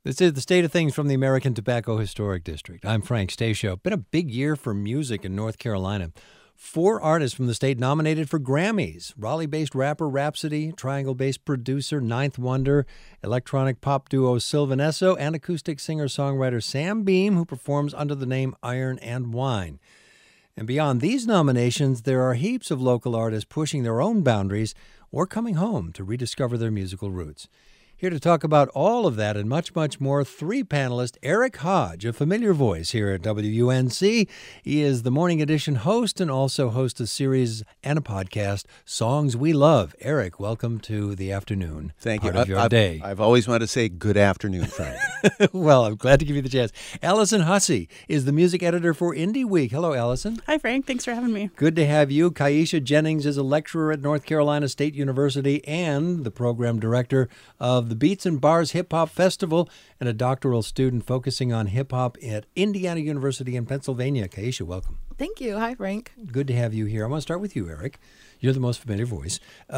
This is the state of things from the American Tobacco Historic District. I'm Frank Stasio. Been a big year for music in North Carolina. 4 artists from the state nominated for Grammys. Raleigh-based rapper Rhapsody, Triangle-based producer Ninth Wonder, electronic pop duo Sylvan Esso, and acoustic singer-songwriter Sam Beam, who performs under the name Iron and Wine. And beyond these nominations, there are heaps of local artists pushing their own boundaries or coming home to rediscover their musical roots. Here to talk about all of that and much, much more, 3 panelists. Eric Hodge, a familiar voice here at WUNC. He is the Morning Edition host and also hosts a series and a podcast, Songs We Love. Eric, welcome to the afternoon. Thank you. Part of your day. I've always wanted to say good afternoon, Frank. Well, I'm glad to give you the chance. Allison Hussey is the music editor for Indie Week. Hello, Allison. Hi, Frank. Thanks for having me. Good to have you. Kaisha Jennings is a lecturer at North Carolina State University and the program director of the Beats and Bars Hip Hop Festival and a doctoral student focusing on hip hop at Indiana University in Pennsylvania. Kaisha, welcome. Thank you. Hi, Frank. Good to have you here. I want to start with you, Eric. You're the most familiar voice.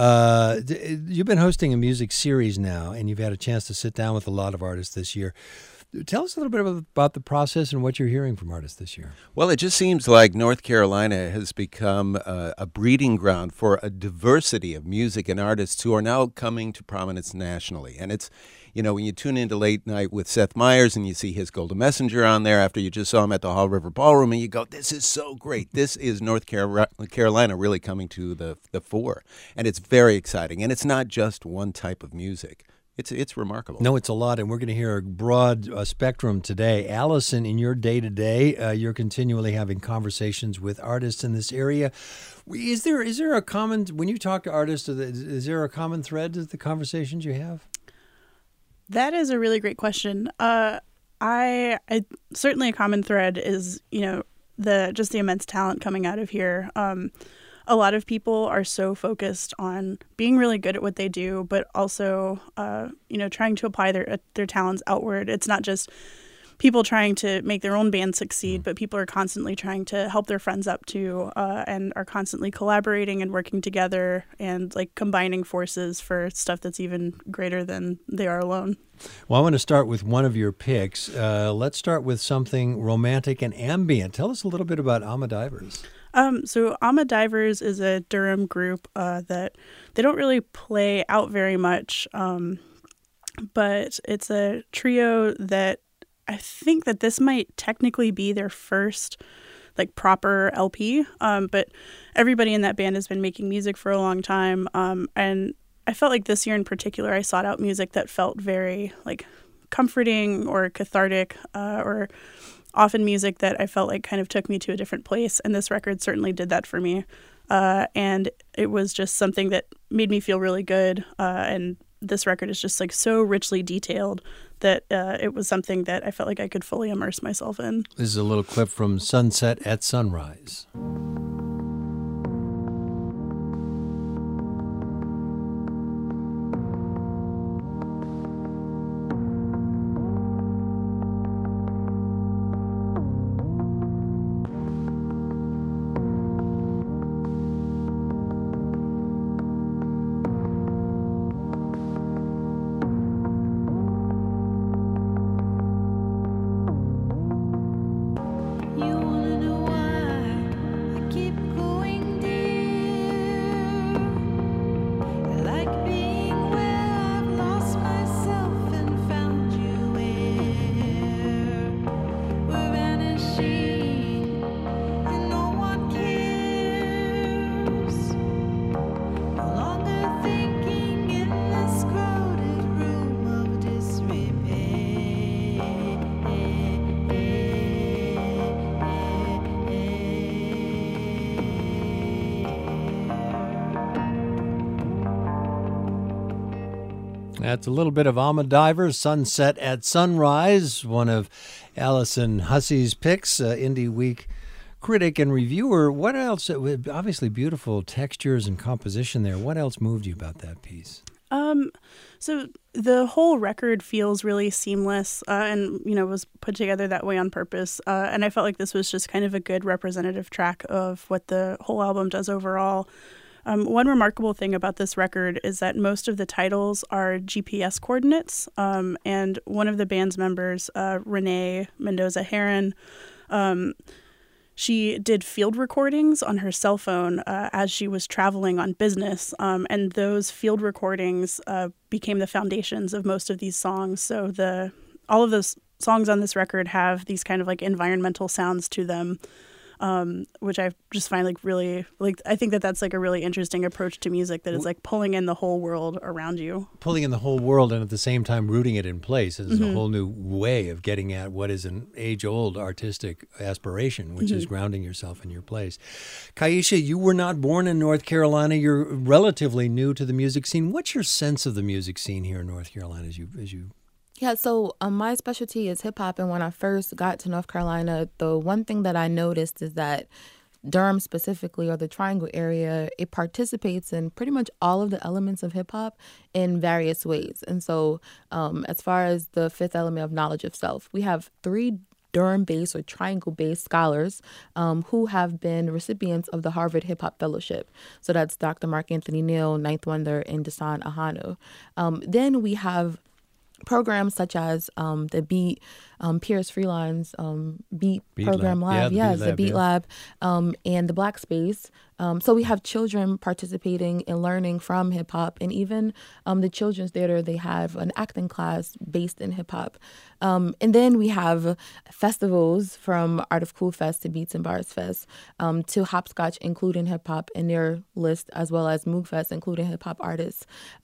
You've been hosting a music series now, and you've had a chance to sit down with a lot of artists this year. Tell us a little bit about the process and what you're hearing from artists this year. Well, it just seems like North Carolina has become a breeding ground for a diversity of music and artists who are now coming to prominence nationally. And it's, you know, when you tune into Late Night with Seth Meyers and you see his Golden Messenger on there after you just saw him at the Hall River Ballroom, and you go, this is so great. This is North Carolina really coming to the fore. And it's very exciting. And it's not just one type of music. It's remarkable. No, it's a lot, and we're going to hear a broad spectrum today. Allison, in your day-to-day, you're continually having conversations with artists in this area. Is there a common, when you talk to artists, is there a common thread to the conversations you have? That is a really great question. I certainly a common thread is, the immense talent coming out of here. A lot of people are so focused on being really good at what they do, but also, trying to apply their talents outward. It's not just people trying to make their own band succeed, but people are constantly trying to help their friends up too, and are constantly collaborating and working together and combining forces for stuff that's even greater than they are alone. Well, I want to start with one of your picks. Let's start with something romantic and ambient. Tell us a little bit about Ama Divers. So Ama Divers is a Durham group that they don't really play out very much, but it's a trio that I think that this might technically be their first proper LP, but everybody in that band has been making music for a long time, and I felt like this year in particular I sought out music that felt very comforting or cathartic, or often music that I felt kind of took me to a different place, and this record certainly did that for me. And it was just something that made me feel really good, and this record is just so richly detailed that it was something that I felt like I could fully immerse myself in. This is a little clip from Sunset at Sunrise. That's a little bit of Ama Divers, Sunset at Sunrise, one of Allison Hussey's picks, Indie Week critic and reviewer. What else? Obviously beautiful textures and composition there. What else moved you about that piece? So the whole record feels really seamless, and was put together that way on purpose. And I felt like this was just kind of a good representative track of what the whole album does overall. One remarkable thing about this record is that most of the titles are GPS coordinates, and one of the band's members, Renee Mendoza Heron, she did field recordings on her cell phone as she was traveling on business, and those field recordings became the foundations of most of these songs. So all of those songs on this record have these kind of like environmental sounds to them, which I just find like really, like, I think that that's like a really interesting approach to music, that is like pulling in the whole world around you. Pulling in the whole world and at the same time rooting it in place is a whole new way of getting at what is an age-old artistic aspiration, which is grounding yourself in your place. Kaisha, you were not born in North Carolina. You're relatively new to the music scene. What's your sense of the music scene here in North Carolina as you Yeah, so my specialty is hip hop, and when I first got to North Carolina, the one thing that I noticed is that Durham specifically, or the Triangle area, it participates in pretty much all of the elements of hip hop in various ways. And so as far as the fifth element of knowledge of self, we have 3 Durham-based or Triangle-based scholars who have been recipients of the Harvard Hip Hop Fellowship. So that's Dr. Mark Anthony Neal, Ninth Wonder, and Desan Ahanu. Then we have programs such as the Beat, Pierce Freeland's Beat Program Lab, the Beat Lab, and the Black Space. So we have children participating and learning from hip hop, and even the Children's Theater, they have an acting class based in hip hop. And then we have festivals from Art of Cool Fest to Beats and Bars Fest to Hopscotch, including hip hop in their list, as well as Moog Fest, including hip hop artists.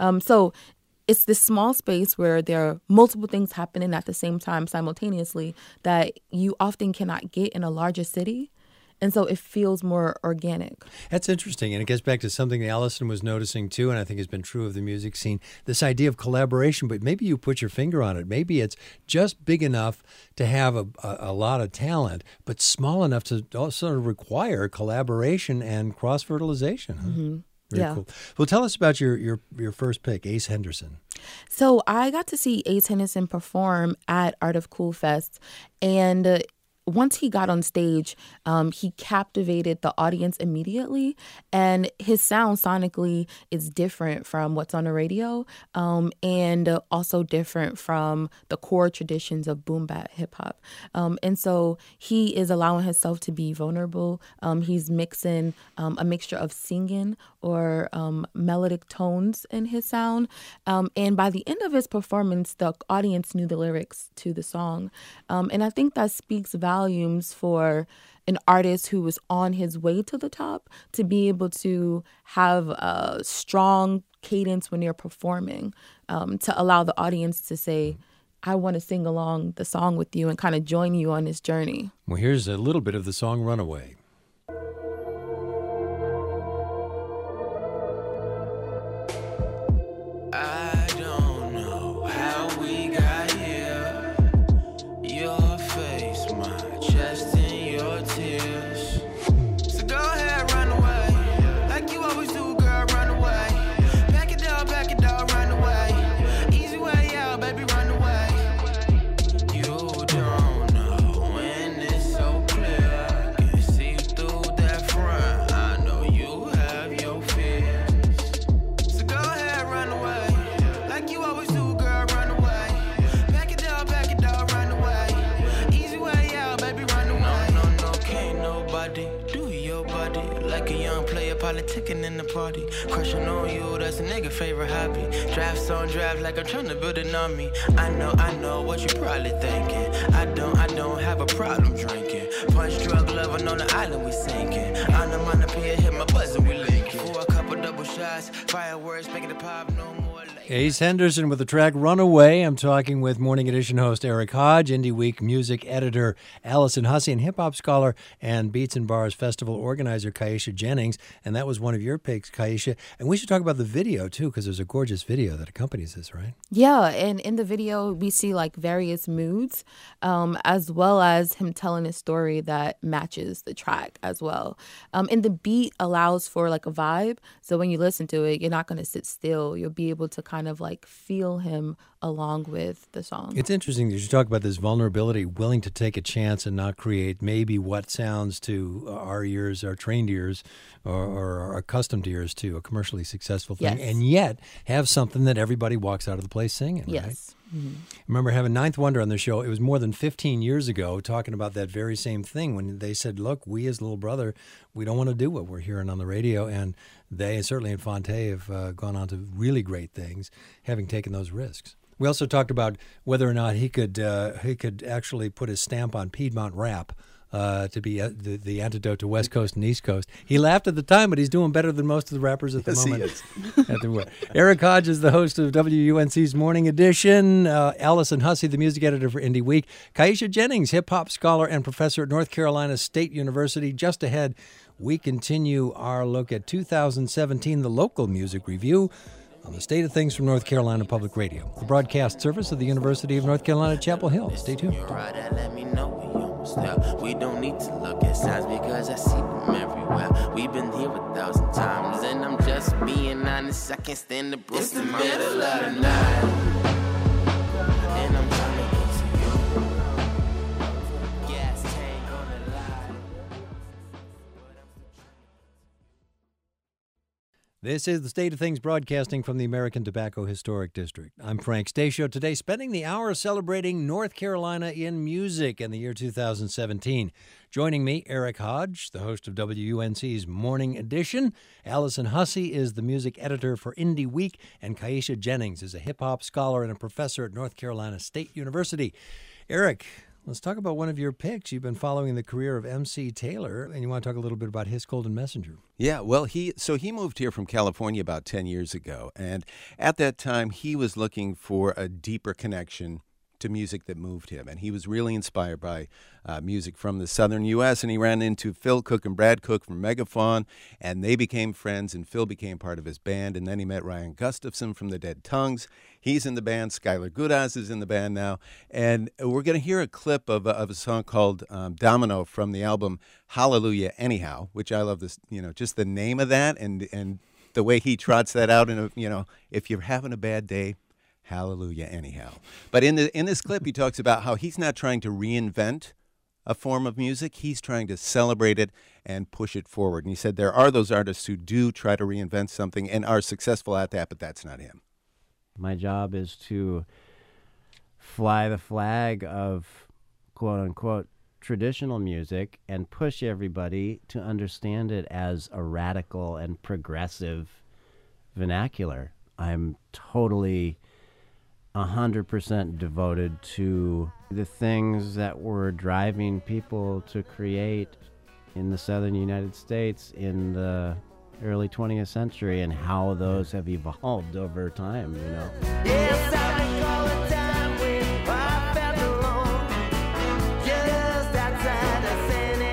So it's this small space where there are multiple things happening at the same time simultaneously that you often cannot get in a larger city. And so it feels more organic. That's interesting. And it gets back to something Allison was noticing too, and I think has been true of the music scene, this idea of collaboration. But maybe you put your finger on it. Maybe it's just big enough to have a lot of talent, but small enough to also require collaboration and cross-fertilization. Huh? Mm-hmm. Very cool. Well, tell us about your first pick, Ace Henderson. So I got to see Ace Henderson perform at Art of Cool Fest, and once he got on stage, he captivated the audience immediately, and his sound sonically is different from what's on the radio, and also different from the core traditions of boom bap hip hop. And so he is allowing himself to be vulnerable. He's mixing a mixture of singing or melodic tones in his sound. And by the end of his performance, the audience knew the lyrics to the song. And I think that speaks volumes for an artist who was on his way to the top to be able to have a strong cadence when they're performing, to allow the audience to say, I want to sing along the song with you and kind of join you on this journey. Well, here's a little bit of the song Runaway. Politicking in the party, crushing on you, that's a nigga favorite hobby. Drafts on draft like I'm trying to build an army. I know what you probably thinking. I don't have a problem drinking. Punch drug loving on the island we sinking. Onomatopoeia hit my buzzer, we linking. For a couple double shots, fireworks making the pop no more. Ace Henderson with the track Runaway. I'm talking with Morning Edition host Eric Hodge, Indie Week music editor Allison Hussey, and hip-hop scholar and Beats and Bars Festival organizer Kaisha Jennings. And that was one of your picks, Kaisha. And we should talk about the video, too, because there's a gorgeous video that accompanies this, right? Yeah, and in the video, we see like various moods, as well as him telling a story that matches the track as well. And the beat allows for like a vibe. So when you listen to it, you're not going to sit still. You'll be able to kind of like feel him along with the song. It's interesting that you talk about this vulnerability, willing to take a chance and not create maybe what sounds to our ears, our trained ears, or our accustomed ears to a commercially successful thing, Yes. and yet have something that everybody walks out of the place singing, right? Yes. Mm-hmm. I remember having Ninth Wonder on the show. It was more than 15 years ago, talking about that very same thing when they said, look, we as Little Brother, we don't want to do what we're hearing on the radio. And they, certainly Infante, have gone on to really great things, having taken those risks. We also talked about whether or not he could actually put his stamp on Piedmont rap to be the antidote to West Coast and East Coast. He laughed at the time, but he's doing better than most of the rappers at the moment. He is. Eric Hodge is the host of WUNC's Morning Edition. Allison Hussey, the music editor for Indie Week. Kaisha Jennings, hip-hop scholar and professor at North Carolina State University. Just ahead, we continue our look at 2017, the local music review on the state of things from North Carolina Public Radio, the broadcast service of the University of North Carolina, Chapel Hill. Stay tuned. You're right, let me know we almost there. We don't need to look at signs because I see them everywhere. We've been here 1,000 times, and I'm just being honest. I can't stand the broken. It's the middle of the night, and I'm trying to get to you. Gas tank on the line. This is the State of Things broadcasting from the American Tobacco Historic District. I'm Frank Stasio, today spending the hour celebrating North Carolina in music in the year 2017. Joining me, Eric Hodge, the host of WUNC's Morning Edition. Allison Hussey is the music editor for Indie Week, and Kaisha Jennings is a hip-hop scholar and a professor at North Carolina State University. Eric, let's talk about one of your picks. You've been following the career of MC Taylor, and you want to talk a little bit about his Golden Messenger. Yeah, well, he moved here from California about 10 years ago, and at that time he was looking for a deeper connection to music that moved him, and he was really inspired by music from the southern U.S., and he ran into Phil Cook and Brad Cook from Megafaun, and they became friends, and Phil became part of his band, and then he met Ryan Gustafson from the Dead Tongues. He's in the band. Skylar Goodaz is in the band now, and we're going to hear a clip of a song called Domino from the album Hallelujah Anyhow, which I love this, just the name of that and the way he trots that out in if you're having a bad day, hallelujah anyhow. But in this clip, he talks about how he's not trying to reinvent a form of music. He's trying to celebrate it and push it forward. And he said there are those artists who do try to reinvent something and are successful at that, but that's not him. My job is to fly the flag of quote-unquote traditional music and push everybody to understand it as a radical and progressive vernacular. I'm totally 100% devoted to the things that were driving people to create in the southern United States in the early 20th century and how those have evolved over time, Yes, I recall a time when I felt alone, just outside of San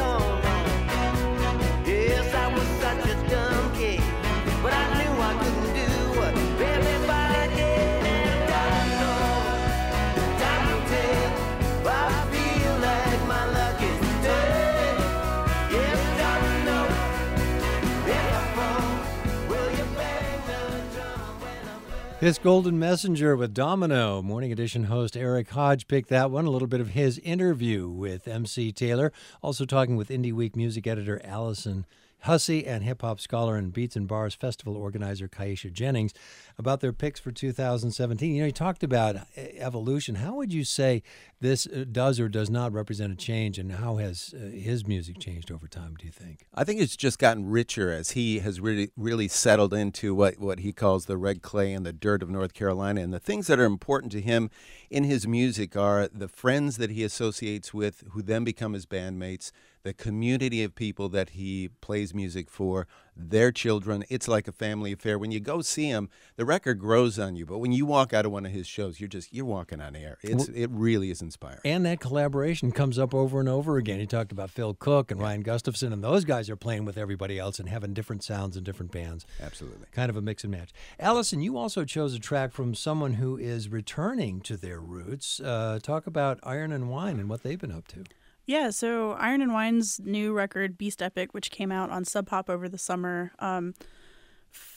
Antonio. Yes, I was such a dumb kid, but I knew I couldn't do what everybody did. And I know time will tell. I feel like my luck is dead. Yes, I know if I fall, will you bang the drum when I'm His Golden Messenger with Domino. Morning Edition host Eric Hodge picked that one. A little bit of his interview with MC Taylor. Also talking with Indie Week music editor Allison Hussey and hip-hop scholar and Beats and Bars festival organizer Kaisha Jennings about their picks for 2017. You talked about evolution. How would you say this does or does not represent a change, and how has his music changed over time, do you think? I think it's just gotten richer as he has really settled into what he calls the red clay and the dirt of North Carolina. And the things that are important to him in his music are the friends that he associates with, who then become his bandmates, the community of people that he plays music for, their children. It's like a family affair. When you go see him, the record grows on you. But when you walk out of one of his shows, you're walking on air. It really is inspiring. And that collaboration comes up over and over again. He talked about Phil Cook and Ryan Gustafson, and those guys are playing with everybody else and having different sounds and different bands. Absolutely. Kind of a mix and match. Allison, you also chose a track from someone who is returning to their roots. Talk about Iron and Wine and what they've been up to. Yeah, so Iron and Wine's new record, Beast Epic, which came out on Sub Pop over the summer,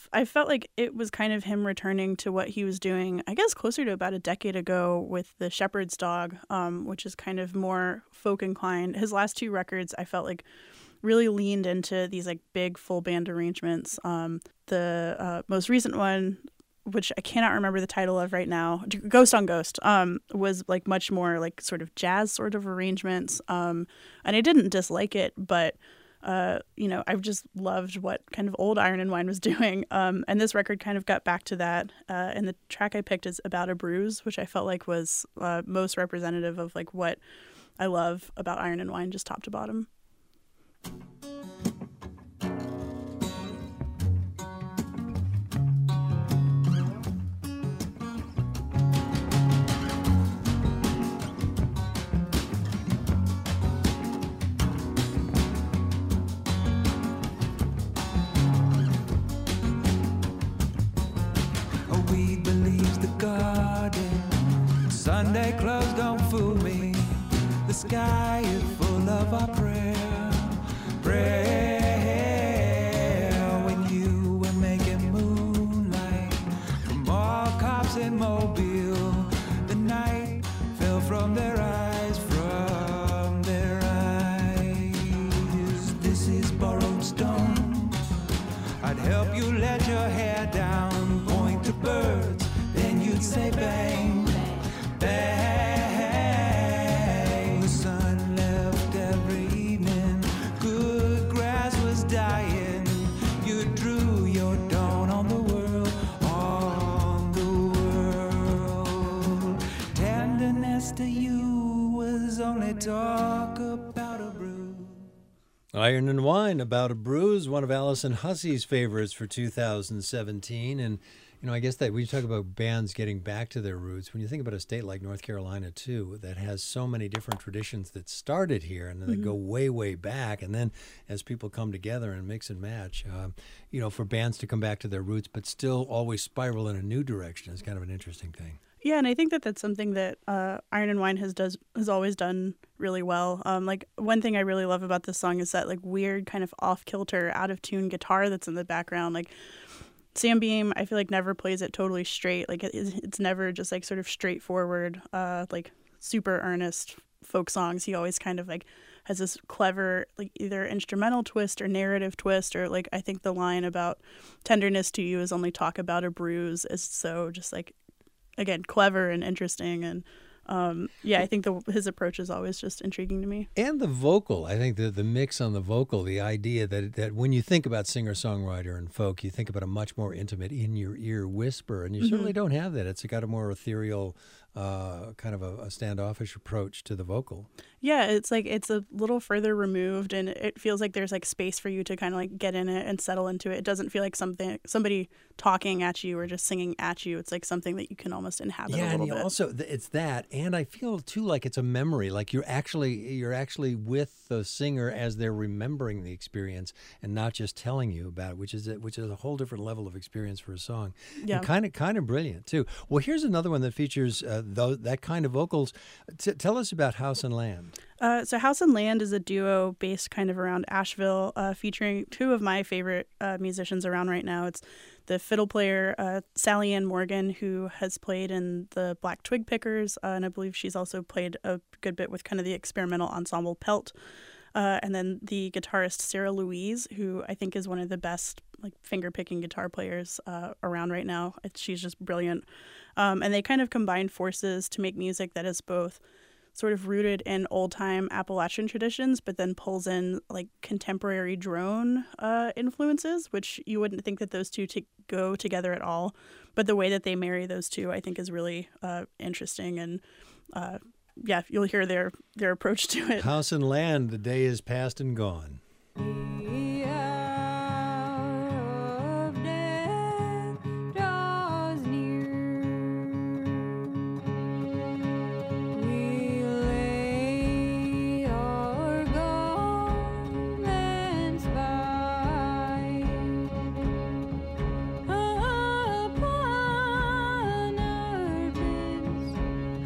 I felt like it was kind of him returning to what he was doing, I guess, closer to about a decade ago with The Shepherd's Dog, which is kind of more folk inclined. His last 2 records, I felt like really leaned into these like big full band arrangements. The most recent one, which I cannot remember the title of right now, Ghost on Ghost, was like much more like sort of jazz sort of arrangements. And I didn't dislike it, but I've just loved what kind of old Iron and Wine was doing. And this record kind of got back to that. And the track I picked is About a Bruise, which I felt like was most representative of like what I love about Iron and Wine, just top to bottom. Sunday clothes don't fool me. The sky is full of our prayer. When you were making moonlight from all cops in Mobile, the night fell from their eyes, This is borrowed stone. I'd help you let your hair down, point to birds, then you'd say bang. The sun left every evening, good grass was dying. You drew your dawn on the world, Tenderness to you was only talk about a bruise. Iron and Wine, About a Bruise, one of Allison Hussey's favorites for 2017. And I guess that when you talk about bands getting back to their roots, when you think about a state like North Carolina, too, that has so many different traditions that started here and then they go way, way back. And then as people come together and mix and match, for bands to come back to their roots but still always spiral in a new direction is kind of an interesting thing. Yeah, and I think that that's something that Iron and Wine has always done really well. Like one thing I really love about this song is that like weird kind of off-kilter, out-of-tune guitar that's in the background. Like Sam Beam, I feel like never plays it totally straight. Like it's never just like sort of straightforward, like super earnest folk songs. He always kind of like has this clever, like either instrumental twist or narrative twist, or like I think the line about tenderness to you is only talk about a bruise is so just like, again, clever and interesting. And I think his approach is always just intriguing to me. And the vocal, I think the mix on the vocal, the idea that when you think about singer-songwriter and folk, you think about a much more intimate, in-your-ear whisper, and you certainly don't have that. It's got a more ethereal, kind of a standoffish approach to the vocal. Yeah, it's like it's a little further removed, and it feels like there's like space for you to kind of like get in it and settle into it. It doesn't feel like somebody talking at you or just singing at you. It's like something that you can almost inhabit a little bit. And also it's that, and I feel too like it's a memory. Like you're actually with the singer as they're remembering the experience and not just telling you about it, which is a whole different level of experience for a song. Yeah, and kind of brilliant too. Well, here's another one that features that kind of vocals. Tell us about House and Land. So House and Land is a duo based kind of around Asheville, featuring 2 of my favorite musicians around right now. It's the fiddle player, Sally Ann Morgan, who has played in the Black Twig Pickers, and I believe she's also played a good bit with kind of the experimental ensemble Pelt. And then the guitarist Sarah Louise, who I think is one of the best like finger-picking guitar players around right now. She's just brilliant. And they kind of combine forces to make music that is both sort of rooted in old-time Appalachian traditions, but then pulls in like contemporary drone influences, which you wouldn't think that those two go together at all. But the way that they marry those two, I think, is really interesting. And you'll hear their approach to it. House and Land, the day is past and gone.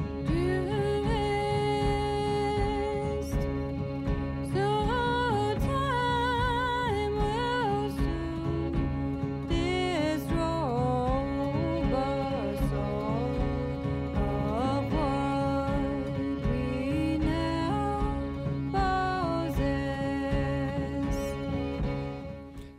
So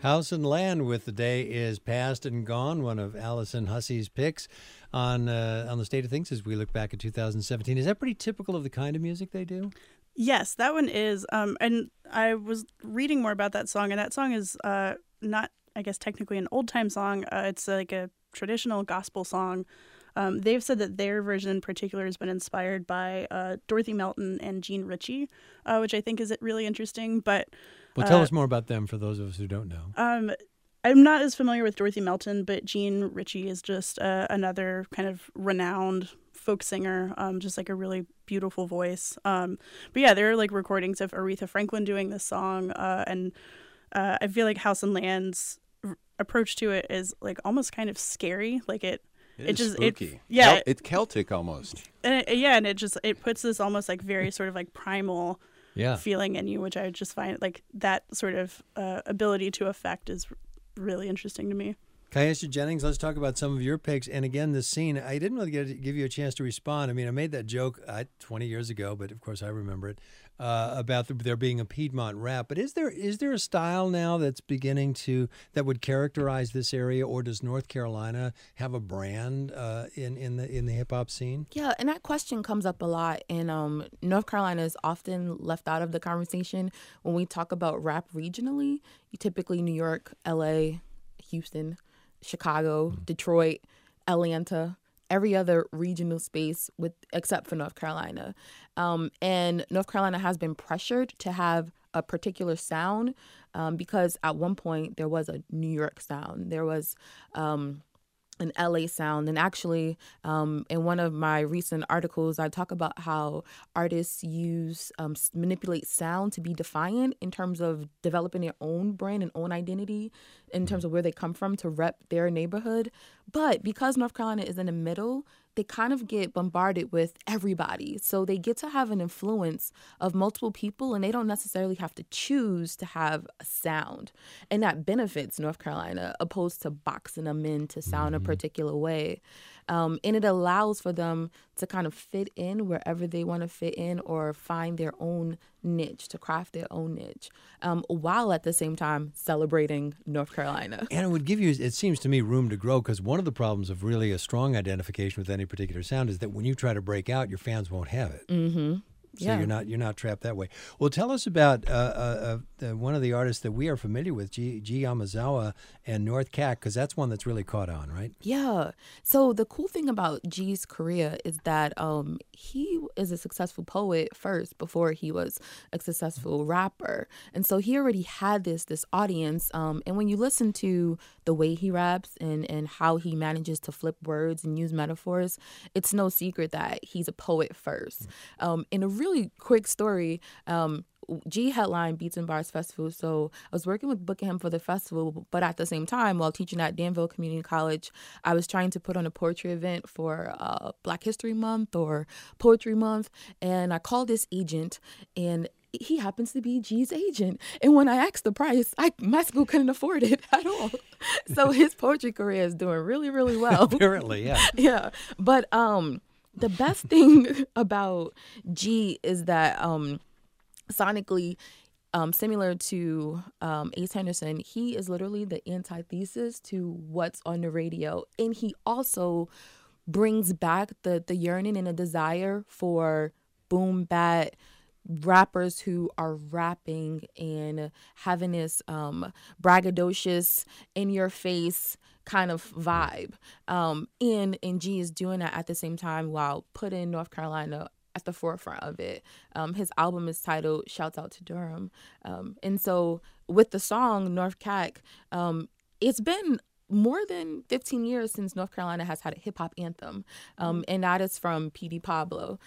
House and Land with The Day Is Past and Gone, one of Allison Hussey's picks on the state of things as we look back at 2017. Is that pretty typical of the kind of music they do? Yes, that one is. And I was reading more about that song, and that song is not, I guess, technically an old-time song. It's like a traditional gospel song. They've said that their version in particular has been inspired by Dorothy Melton and Jean Ritchie, which I think is really interesting. But Well, tell us more about them for those of us who don't know. I'm not as familiar with Dorothy Melton, but Jean Ritchie is just another kind of renowned folk singer, just like a really beautiful voice. But yeah, there are like recordings of Aretha Franklin doing this song, and I feel like House and Land's approach to it is like almost kind of scary. Like it is spooky. It's Celtic almost. And it puts this almost like very sort of like primal feeling in you, which I just find like that sort of ability to affect is really interesting to me. Kiesha Jennings, let's talk about some of your picks. And again, this scene, I didn't really give you a chance to respond. I mean, I made that joke 20 years ago, but of course I remember it, about there being a Piedmont rap. But is there a style now that's beginning that would characterize this area, or does North Carolina have a brand in the hip hop scene? Yeah, and that question comes up a lot. And North Carolina is often left out of the conversation when we talk about rap regionally. You typically New York, LA, Houston, Chicago, Detroit, Atlanta, every other regional space except for North Carolina. And North Carolina has been pressured to have a particular sound because at one point there was a New York sound. There was an LA sound. And actually, in one of my recent articles, I talk about how artists manipulate sound to be defiant in terms of developing their own brand and own identity in terms of where they come from to rep their neighborhood. But because North Carolina is in the middle, they kind of get bombarded with everybody. So they get to have an influence of multiple people, and they don't necessarily have to choose to have a sound. And that benefits North Carolina, opposed to boxing them in to sound a particular way. And it allows for them to kind of fit in wherever they want to fit in, or find their own niche, to craft their own niche, while at the same time celebrating North Carolina. And it would give you, it seems to me, room to grow, because one of the problems of really a strong identification with any particular sound is that when you try to break out, your fans won't have it. Mm-hmm. So you're not trapped that way. Well, tell us about one of the artists that we are familiar with, G. Yamazawa and North Cack, because that's one that's really caught on, right? Yeah. So the cool thing about G's career is that he is a successful poet first before he was a successful rapper. And so he already had this audience. And when you listen to the way he raps and how he manages to flip words and use metaphors, it's no secret that he's a poet first. In a really quick story, G headlined Beats and Bars Festival, so I was working with booking him for the festival, but at the same time, while teaching at Danville Community College, I was trying to put on a poetry event for Black History Month or Poetry Month, and I called this agent, and he happens to be G's agent. And when I asked the price, my school couldn't afford it at all. So his poetry career is doing really, really well. Apparently, yeah. Yeah, but the best thing about G is that sonically, similar to Ace Henderson, he is literally the antithesis to what's on the radio. And he also brings back the yearning and a desire for boom bap rappers who are rapping and having this braggadocious, in your face kind of vibe. And G is doing that at the same time while putting North Carolina at the forefront of it. His album is titled Shouts Out to Durham. And so with the song North Cack, it's been more than 15 years since North Carolina has had a hip hop anthem. And that is from P.D. Pablo.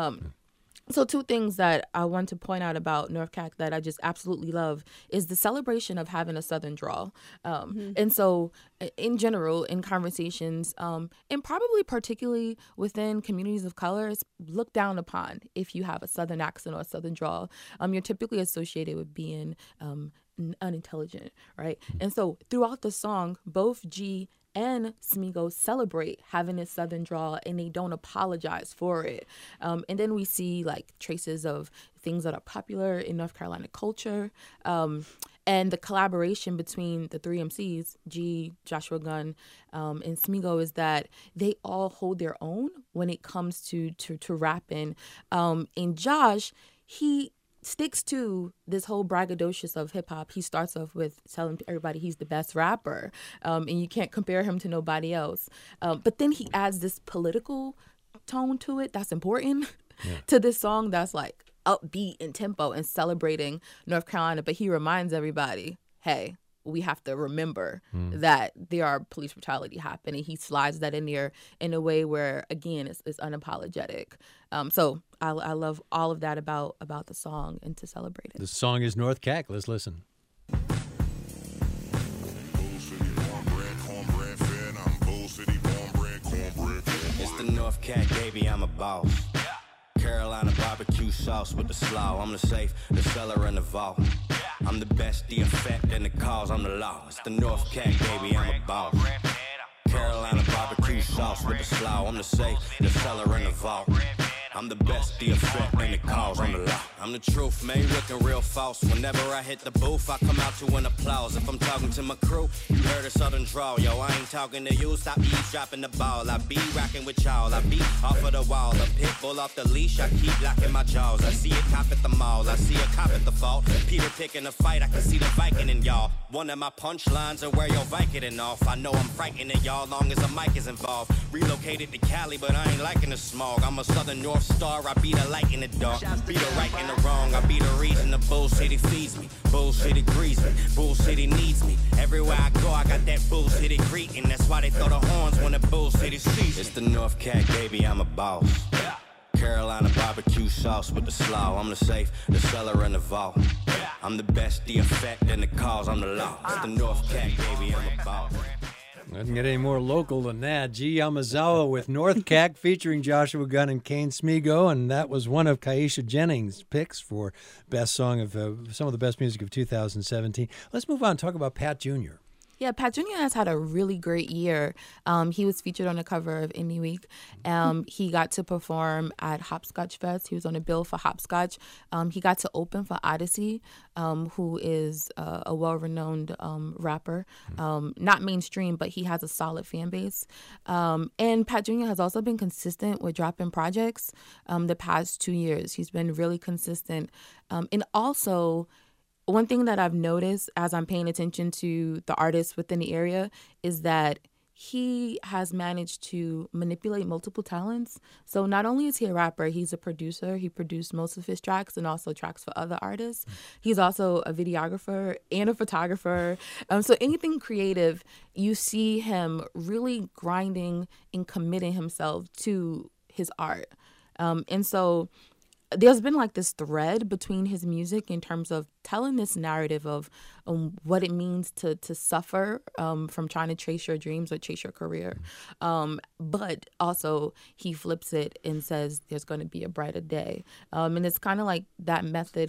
So two things that I want to point out about North Cack that I just absolutely love is the celebration of having a Southern drawl. And so in general, in conversations, and probably particularly within communities of color, it's looked down upon if you have a Southern accent or a Southern drawl. You're typically associated with being unintelligent, right? And so throughout the song, both G and Smigo celebrate having a Southern drawl, and they don't apologize for it. And then we see like traces of things that are popular in North Carolina culture. And the collaboration between the three MCs, G, Joshua Gunn, and Smigo, is that they all hold their own when it comes to rapping. And Josh, he sticks to this whole braggadocious of hip hop. He starts off with telling everybody he's the best rapper, and you can't compare him to nobody else. But then he adds this political tone to it that's important to this song that's like upbeat in tempo and celebrating North Carolina. But he reminds everybody, hey, we have to remember that there are police brutality happening. He slides that in there in a way where, again, it's unapologetic. So I love all of that about the song and to celebrate it. The song is North Cack. Let's listen. It's the North Cack, baby, I'm a boss. Carolina barbecue sauce with the slaw. I'm the safe, the cellar, and the vault. I'm the best, the effect, and the cause. I'm the law. It's the North Cack, baby, I'm a boss. Carolina barbecue sauce with the slaw. I'm the safe, the cellar, and the vault. I'm the best, the effect, and the cause. I'm the law. I'm the truth, man, looking real false. Whenever I hit the booth, I come out to an applause. If I'm talking to my crew, you heard a Southern drawl. Yo, I ain't talking to you, stop eavesdropping the ball. I be rocking with y'all, I be off of the wall. A pit bull off the leash, I keep locking my jaws. I see a cop at the mall, I see a cop at the fault. Peter picking a fight, I can see the Viking in y'all. One of my punchlines are where your Vicodin off. I know I'm frightening y'all long as a mic is involved. Relocated to Cali, but I ain't liking the smog. I'm a Southern North Star, I be the light in the dark. Be the right and the wrong, I be the reason the Bull City feeds me. Bull City greets me, Bull City needs me. Everywhere I go, I got that Bull City greeting. That's why they throw the horns when the Bull City sees. It's the North Cack, baby, I'm a boss. Carolina barbecue sauce with the slaw. I'm the safe, the cellar, and the vault. I'm the best, the effect, and the cause. I'm the law. It's the North Cack, baby, I'm a boss. Doesn't get any more local than that. G. Yamazawa with North Cack featuring Joshua Gunn and Kane Smigo, and that was one of Kaisha Jennings' picks for best song of some of the best music of 2017. Let's move on and talk about Pat Jr. Yeah, Pat Jr. has had a really great year. He was featured on the cover of Indie Week. He got to perform at Hopscotch Fest. He was on a bill for Hopscotch. He got to open for Odyssey, who is a well-renowned rapper. Not mainstream, but he has a solid fan base. And Pat Jr. has also been consistent with dropping projects the past 2 years. He's been really consistent. And also, one thing that I've noticed as I'm paying attention to the artists within the area is that he has managed to manipulate multiple talents. So not only is he a rapper, he's a producer. He produced most of his tracks and also tracks for other artists. He's also a videographer and a photographer. So anything creative, you see him really grinding and committing himself to his art. And so there's been like this thread between his music in terms of telling this narrative of what it means to suffer from trying to chase your dreams or chase your career. But also he flips it and says there's going to be a brighter day. And it's kind of like that message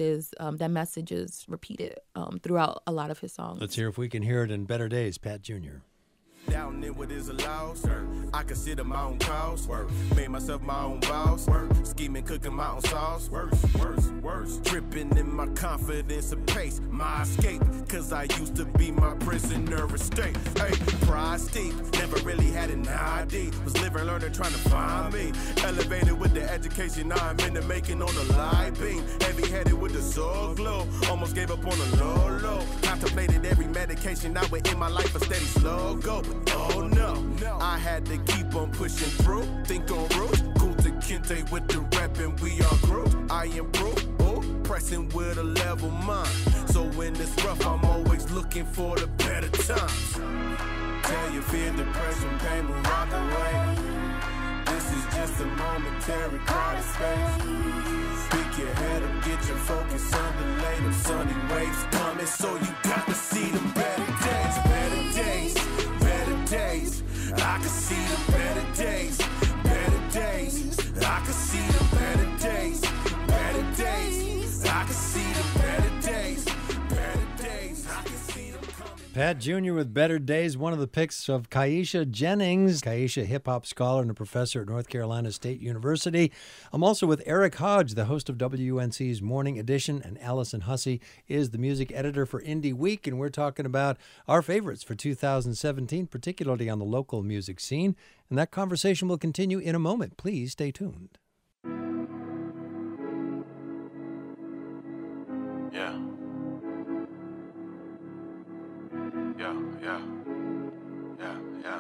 is repeated throughout a lot of his songs. Let's hear if we can hear it in Better Days, Pat Jr. Down in what is allowed, I consider my own cause. Made myself my own boss. Scheming, cooking my own sauce. Worse. Tripping in my confidence and pace. My escape, cause I used to be my prisoner estate. Hey, pride steep, never really had an ID. Was living, learning, trying to find me. Elevated with the education, now I'm in the making on the live beam. Heavy headed with the soul glow. Almost gave up on the low. Contemplated every medication, now in my life a steady slow go. Oh no, I had to keep on pushing through. Think on roots, cool to Kente with the rap and we are groups. I improve, pressing with a level mind. So when it's rough, I'm always looking for the better times. Tell your fear, depression, pain will walk away. This is just a momentary crowded space. Pick your head up, get your focus underlay. Them sunny waves coming, so you got to see them better days. Better days. Days. I can see the better days, better days. I can see the better days, better days. I can see the better days, better days. I can see them coming. Pat Jr. with Better Days, one of the picks of Kaisha Jennings. Kaisha, hip-hop scholar and a professor at North Carolina State University. I'm also with Eric Hodge, the host of WUNC's Morning Edition, and Allison Hussey is the music editor for Indie Week, and we're talking about our favorites for 2017, particularly on the local music scene. And that conversation will continue in a moment. Please stay tuned. Yeah. Yeah, yeah, yeah, yeah.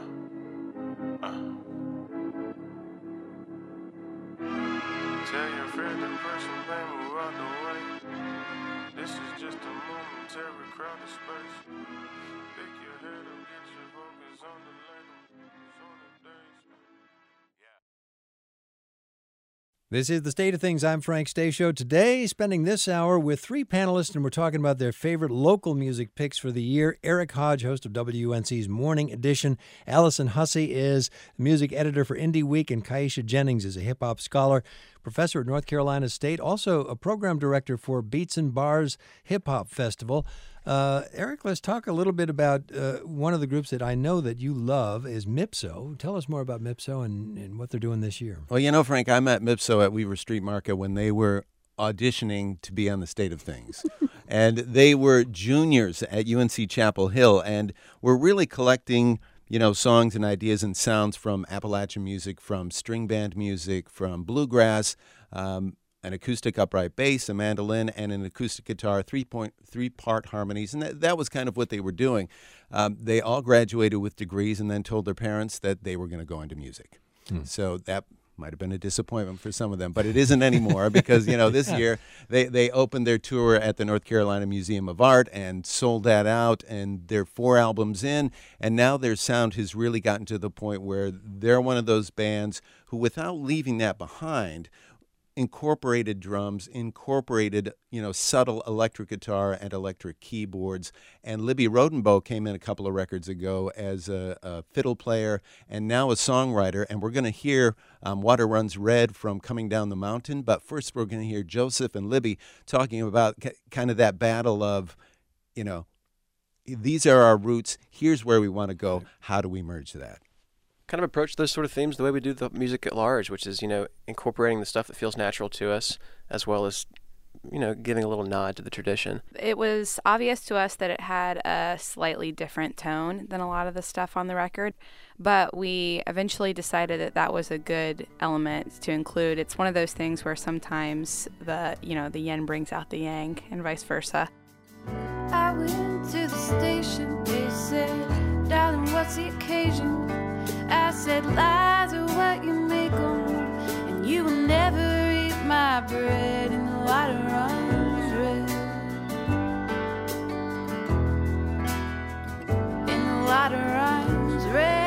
Tell your friend to person, man, move out the way. This is just a momentary crowd disperse. Pick your head up, get your focus on the ladder. On the days. This is The State of Things. I'm Frank Stasio. Today, spending this hour with three panelists, and we're talking about their favorite local music picks for the year. Eric Hodge, host of WUNC's Morning Edition. Allison Hussey is music editor for Indie Week, and Kaisha Jennings is a hip-hop scholar, professor at North Carolina State, also a program director for Beats and Bars Hip Hop Festival. Eric, let's talk a little bit about one of the groups that I know that you love is Mipso. Tell us more about Mipso and what they're doing this year. Well, you know, Frank, I met Mipso at Weaver Street Market when they were auditioning to be on The State of Things. And they were juniors at UNC Chapel Hill and were really collecting, you know, songs and ideas and sounds from Appalachian music, from string band music, from bluegrass, an acoustic upright bass, a mandolin, and an acoustic guitar, three-part harmonies, and that was kind of what they were doing. They all graduated with degrees and then told their parents that they were going to go into music. So that might have been a disappointment for some of them, but it isn't anymore because, you know, this year they opened their tour at the North Carolina Museum of Art and sold that out, and they're 4 albums in, and now their sound has really gotten to the point where they're one of those bands who, without leaving that behind, incorporated drums, incorporated, you know, subtle electric guitar and electric keyboards. And Libby Rodenbow came in a couple of records ago as a fiddle player and now a songwriter. And we're going to hear Water Runs Red from Coming Down the Mountain. But first we're going to hear Joseph and Libby talking about kind of that battle of, you know, these are our roots. Here's where we want to go. How do we merge that? Kind of approach those sort of themes the way we do the music at large, which is, you know, incorporating the stuff that feels natural to us, as well as, you know, giving a little nod to the tradition. It was obvious to us that it had a slightly different tone than a lot of the stuff on the record, but we eventually decided that that was a good element to include. It's one of those things where sometimes the yin brings out the yang and vice versa. I went to the station, they said, darling, what's the occasion? I said, lies are what you make them, and you will never eat my bread, and the water runs red, and the water runs red.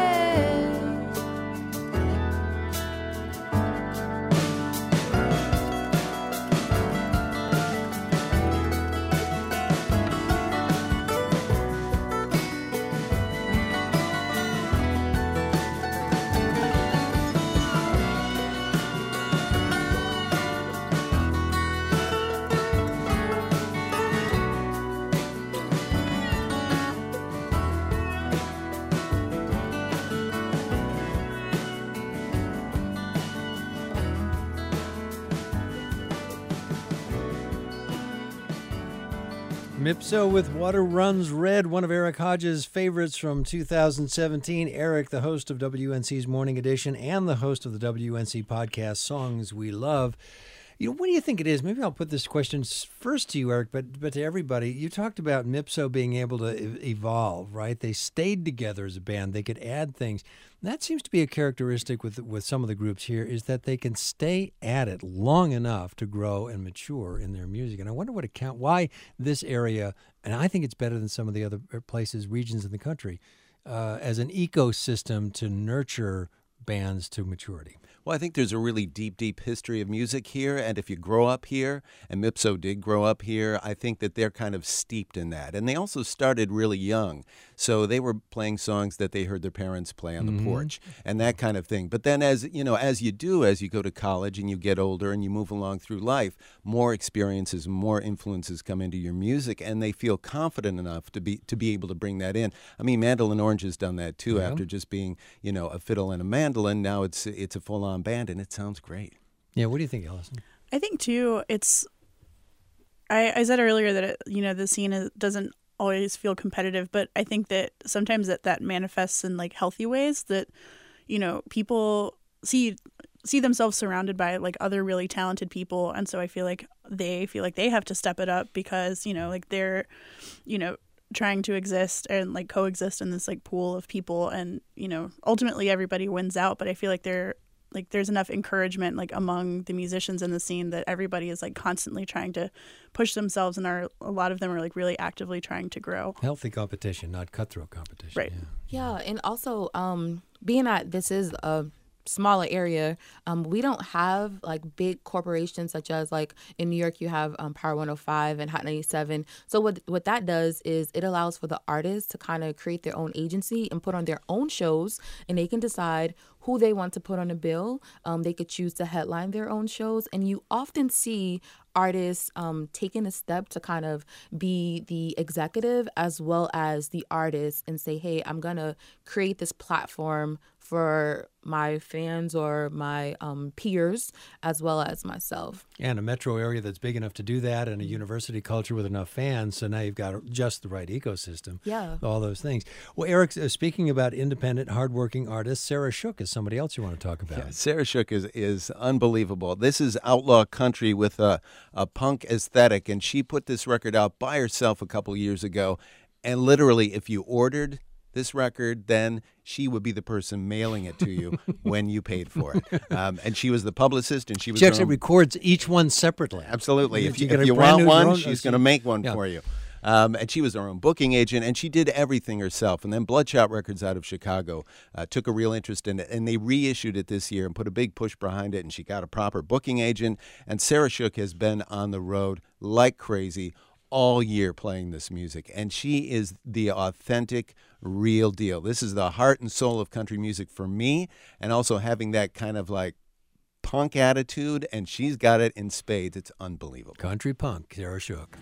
Mipso with Water Runs Red, one of Eric Hodge's favorites from 2017. Eric, the host of WNC's Morning Edition and the host of the WNC podcast Songs We Love. You know, what do you think it is? Maybe I'll put this question first to you, Eric, but to everybody. You talked about Mipso being able to evolve, right? They stayed together as a band. They could add things. That seems to be a characteristic with some of the groups here, is that they can stay at it long enough to grow and mature in their music. And I wonder why this area, and I think it's better than some of the other places, regions in the country, as an ecosystem to nurture bands to maturity. Well, I think there's a really deep, deep history of music here, and if you grow up here, and Mipso did grow up here, I think that they're kind of steeped in that. And they also started really young. So they were playing songs that they heard their parents play on the porch and that kind of thing. But then as you go to college and you get older and you move along through life, more experiences, more influences come into your music, and they feel confident enough to be able to bring that in. I mean, Mandolin Orange has done that too. After just being, a fiddle and a mandolin, now it's a full-on band, and it sounds great. Yeah, what do you think, Allison? I think too, I said earlier that the scene doesn't always feel competitive, but I think that sometimes that manifests in like healthy ways that people see themselves surrounded by like other really talented people, and so I feel like they have to step it up because like they're trying to exist and like coexist in this like pool of people, and ultimately everybody wins out, but I feel like there's enough encouragement like among the musicians in the scene that everybody is like constantly trying to push themselves, and a lot of them are like really actively trying to grow. Healthy competition, not cutthroat competition. Right. Yeah, and also being that this is a smaller area, we don't have like big corporations such as like in New York you have Power 105 and Hot 97. So what that does is it allows for the artists to kind of create their own agency and put on their own shows, and they can decide who they want to put on a bill. They could choose to headline their own shows, and you often see artists taking a step to kind of be the executive as well as the artist and say, hey, I'm gonna create this platform for my fans or my peers as well as myself. And a metro area that's big enough to do that, and a university culture with enough fans, so now you've got just the right ecosystem. Yeah. All those things. Well, Eric, speaking about independent, hardworking artists, Sarah Shook is somebody else you want to talk about. Yeah, Sarah Shook is unbelievable. This is outlaw country with a punk aesthetic, and she put this record out by herself a couple years ago, and literally if you ordered this record, then she would be the person mailing it to you when you paid for it. And she was the publicist, and she actually records each one separately. Absolutely. If you want one, she's going to make one for you. And she was her own booking agent, and she did everything herself. And then Bloodshot Records out of Chicago took a real interest in it, and they reissued it this year and put a big push behind it, and she got a proper booking agent. And Sarah Shook has been on the road like crazy all year playing this music, and she is the authentic, real deal. This is the heart and soul of country music for me, and also having that kind of like punk attitude, and she's got it in spades. It's unbelievable. Country punk, Sarah Shook.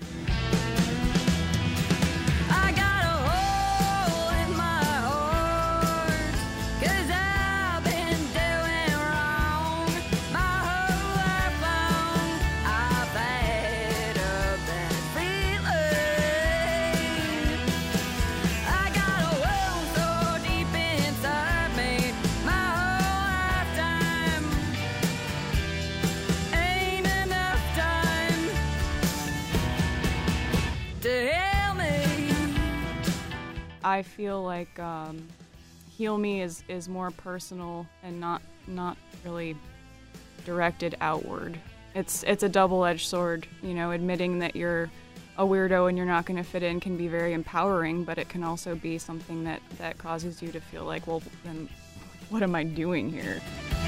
I feel like Heal Me is more personal and not really directed outward. It's a double-edged sword. Admitting that you're a weirdo and you're not going to fit in can be very empowering, but it can also be something that causes you to feel like, well, then what am I doing here?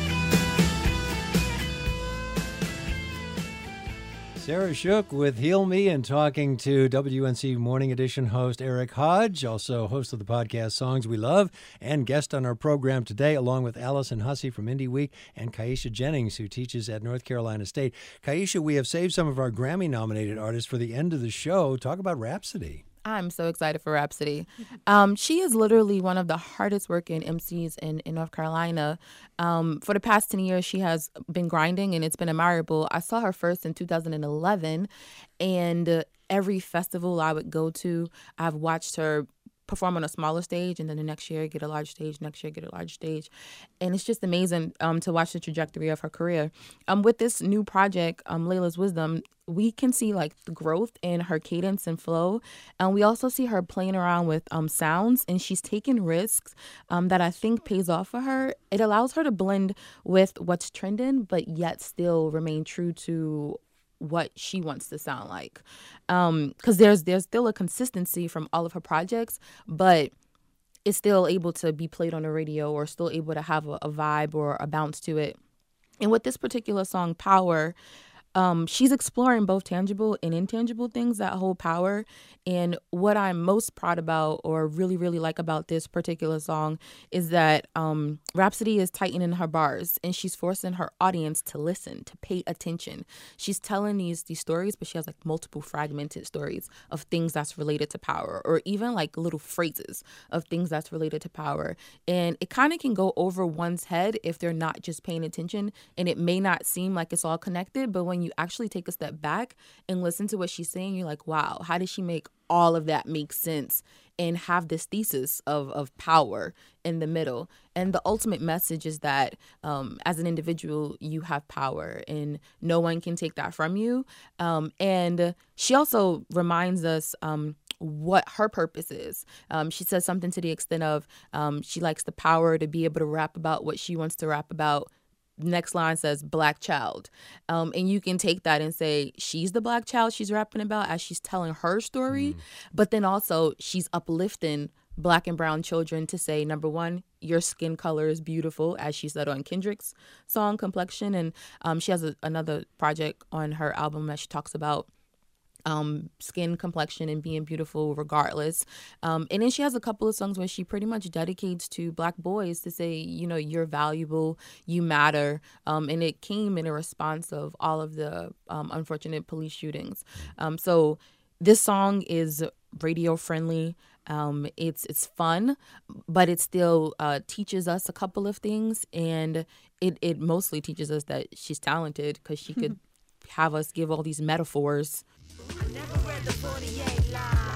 Sarah Shook with Heal Me, and talking to WNC Morning Edition host Eric Hodge, also host of the podcast Songs We Love, and guest on our program today, along with Allison Hussey from Indie Week and Kaisha Jennings, who teaches at North Carolina State. Kaisha, we have saved some of our Grammy-nominated artists for the end of the show. Talk about Rhapsody. I'm so excited for Rhapsody. She is literally one of the hardest working MCs in North Carolina. For the past 10 years, she has been grinding, and it's been admirable. I saw her first in 2011, and every festival I would go to, I've watched her perform on a smaller stage, and then the next year get a large stage, next year get a large stage. And it's just amazing to watch the trajectory of her career. With this new project, Layla's Wisdom, we can see like the growth in her cadence and flow. And we also see her playing around with sounds, and she's taking risks that I think pays off for her. It allows her to blend with what's trending, but yet still remain true to what she wants to sound like. Because there's still a consistency from all of her projects, but it's still able to be played on the radio or still able to have a vibe or a bounce to it. And with this particular song, Power, she's exploring both tangible and intangible things that hold power. And what I'm most proud about, or really, really like about this particular song, is that Rapsody is tightening her bars, and she's forcing her audience to listen, to pay attention. She's telling these stories, but she has like multiple fragmented stories of things that's related to power, or even like little phrases of things that's related to power. And it kind of can go over one's head if they're not just paying attention, and it may not seem like it's all connected, but when you actually take a step back and listen to what she's saying, you're like, wow, how did she make all of that make sense and have this thesis of power in the middle? And the ultimate message is that as an individual, you have power and no one can take that from you. And she also reminds us what her purpose is. She says something to the extent of she likes the power to be able to rap about what she wants to rap about. Next line says Black child. And you can take that and say she's the Black child she's rapping about as she's telling her story. But then also she's uplifting Black and brown children to say, number one, your skin color is beautiful, as she said on Kendrick's song Complexion. And she has another project on her album that she talks about skin complexion and being beautiful regardless. And then she has a couple of songs where she pretty much dedicates to Black boys to say, you know, you're valuable, you matter. And it came in a response of all of the unfortunate police shootings. So this song is radio friendly. It's fun, but it still teaches us a couple of things. And it mostly teaches us that she's talented because she could have us give all these metaphors. Never read the 48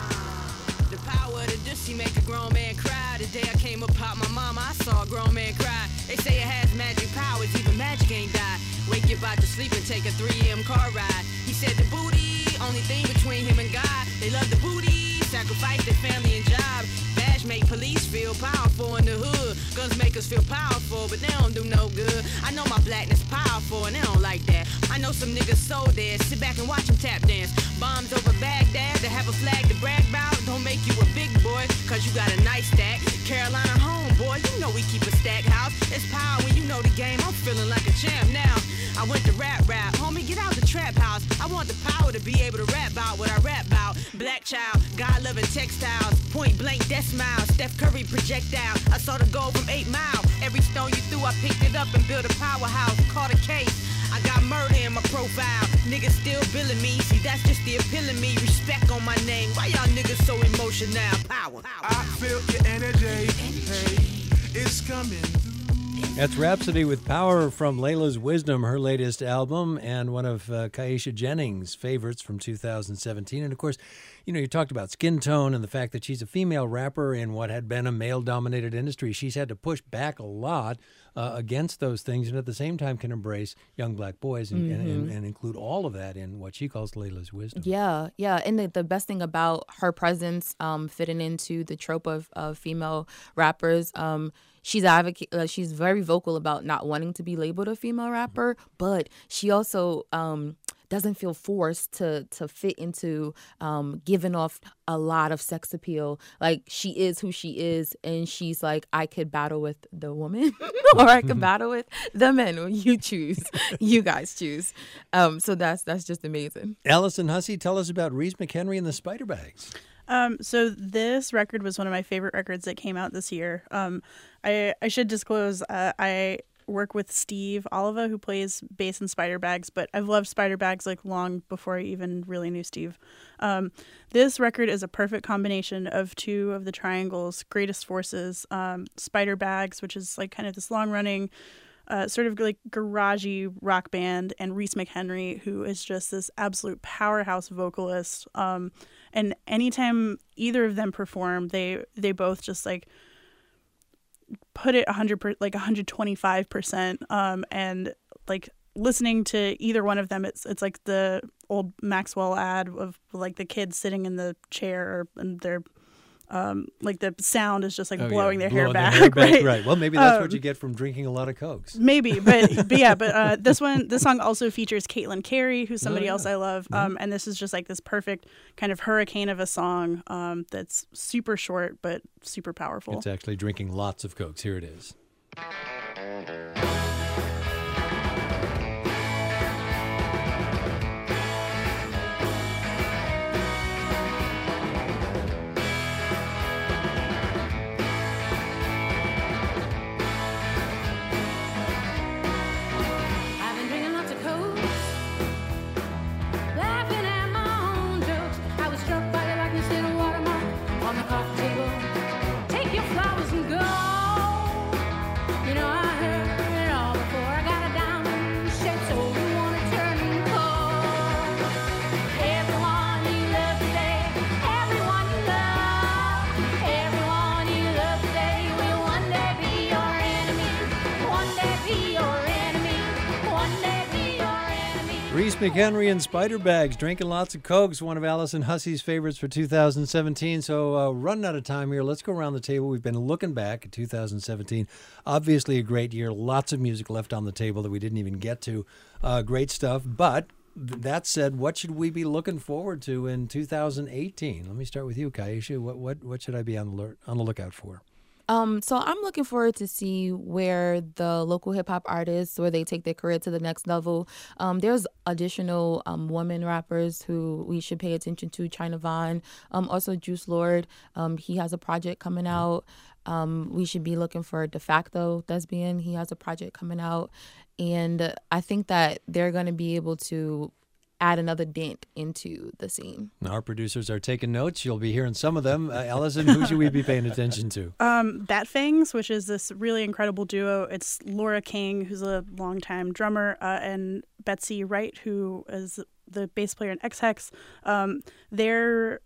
line. The power of the Dusty make a grown man cry. The day I came upon my mama, I saw a grown man cry. They say it has magic powers, even magic ain't die. Wake you out to sleep and take a 3 a.m. car ride. He said the booty, only thing between him and God. They love the booty, sacrifice their family and job. Badge make police feel powerful in the hood. Guns make us feel powerful, but they don't do no good. I know my blackness powerful and they don't like that. I know some niggas so dead, sit back and watch them tap dance. Bombs over Baghdad, to have a flag to brag about. Don't make you a big boy, cause you got a nice stack. Carolina homeboy, you know we keep a stack house. It's power when you know the game, I'm feeling like a champ now. I went to rap, homie, get out the trap house. I want the power to be able to rap about what I rap about. Black child, God-loving textiles, point blank, death smile, Steph Curry projectile. I saw the goal from 8 Mile. Every stone you threw, I picked it up and built a powerhouse. Caught a case. I got murder in my profile. Niggas still billing me. See, that's just the appeal of me. Respect on my name. Why y'all niggas so emotional? Power. I feel your energy. Hey, it's coming. That's Rapsody with Power from Layla's Wisdom, her latest album, and one of Kaisha Jennings' favorites from 2017. And, of course, you know, you talked about skin tone and the fact that she's a female rapper in what had been a male-dominated industry. She's had to push back a lot against those things, and at the same time can embrace young Black boys and include all of that in what she calls Layla's Wisdom. Yeah. And the best thing about her presence fitting into the trope of female rappers, she's very vocal about not wanting to be labeled a female rapper, but she also doesn't feel forced to fit into giving off a lot of sex appeal. Like, she is who she is, and she's like, I could battle with the woman or I could battle with the men. You choose. You guys choose. So that's just amazing. Allison Hussey, tell us about Reese McHenry and the Spider Bags. So this record was one of my favorite records that came out this year. I should disclose I work with Steve Oliva, who plays bass in Spider Bags, but I've loved Spider Bags like long before I even really knew Steve. This record is a perfect combination of two of the Triangle's greatest forces, Spider Bags, which is like kind of this long-running sort of like garagey rock band, and Reese McHenry, who is just this absolute powerhouse vocalist. And anytime either of them perform, they both just like put it 125%. And like listening to either one of them, it's like the old Maxwell ad of like the kids sitting in the chair and they're like the sound is just like blowing their hair back. Right. Well, maybe that's what you get from drinking a lot of Cokes. Maybe, but this song also features Caitlin Carey, who's somebody else I love. And this is just like this perfect kind of hurricane of a song that's super short but super powerful. It's actually drinking lots of Cokes. Here it is. on the coffee table. Take your flowers and go. You know I heard it all before. I got a diamond shaped so you wanna turn cold. Everyone you love today, everyone you love today will one day be your enemy. One day be your enemy. One day be your enemy. Reese McHenry and Spiderbags, drinking lots of Cokes, one of Allison Hussey's favorites for 2017. So running out of time here, let's go around the table. We've been looking back at 2017. Obviously a great year. Lots of music left on the table that we didn't even get to. Great stuff. But that said, what should we be looking forward to in 2018? Let me start with you, Kaisha. What should I be on the lookout for? So I'm looking forward to see where the local hip hop artists, where they take their career to the next level. There's additional women rappers who we should pay attention to. China Vaughn, also Juice Lord. He has a project coming out. We should be looking for De Facto Thespian. He has a project coming out, and I think that they're going to be able to add another dent into the scene. Our producers are taking notes. You'll be hearing some of them. Allison, who should we be paying attention to? Bat Fangs, which is this really incredible duo. It's Laura King, who's a longtime drummer, and Betsy Wright, who is the bass player in X-Hex. Their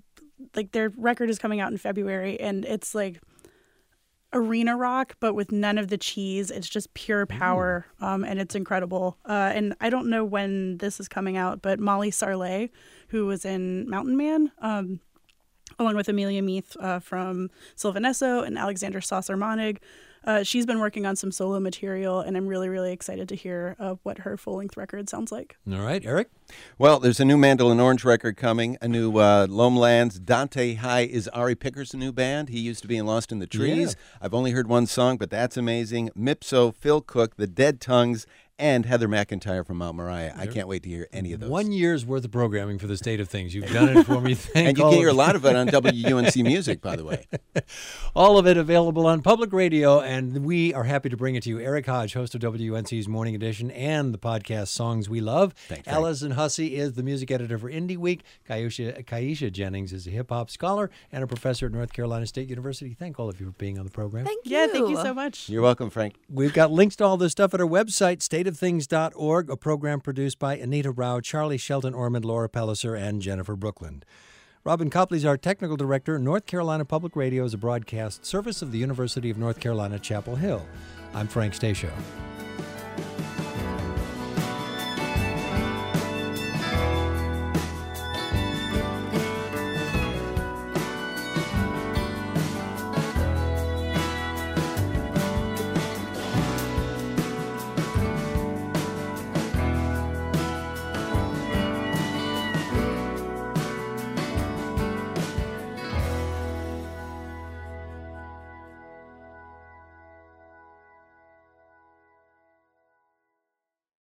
record is coming out in February, and it's like arena rock, but with none of the cheese. It's just pure power, and it's incredible. And I don't know when this is coming out, but Molly Sarley, who was in Mountain Man, along with Amelia Meath from Sylvan Esso and Alexander Saucer-Monig, she's been working on some solo material, and I'm really, really excited to hear what her full-length record sounds like. All right, Eric? Well, there's a new Mandolin Orange record coming, a new Lomelands. Dante High is Ari Picker's new band. He used to be in Lost in the Trees. Yeah. I've only heard one song, but that's amazing. Mipso, Phil Cook, The Dead Tongues, and Heather McIntyre from Mount Moriah. I can't wait to hear any of those. 1 year's worth of programming for the State of Things. You've done it for me. And you can hear a lot of it on WUNC Music, by the way. All of it available on public radio, and we are happy to bring it to you. Eric Hodge, host of WUNC's Morning Edition and the podcast Songs We Love. Thanks, Allison Hussey is the music editor for Indie Week. Kaisha Jennings is a hip-hop scholar and a professor at North Carolina State University. Thank all of you for being on the program. Thank you. Yeah, thank you so much. You're welcome, Frank. We've got links to all this stuff at our website, stateofthings.org, a program produced by Anita Rao, Charlie Shelton Ormond, Laura Pelliser, and Jennifer Brookland. Robin Copley is our technical director. North Carolina Public Radio is a broadcast service of the University of North Carolina, Chapel Hill. I'm Frank Stasio.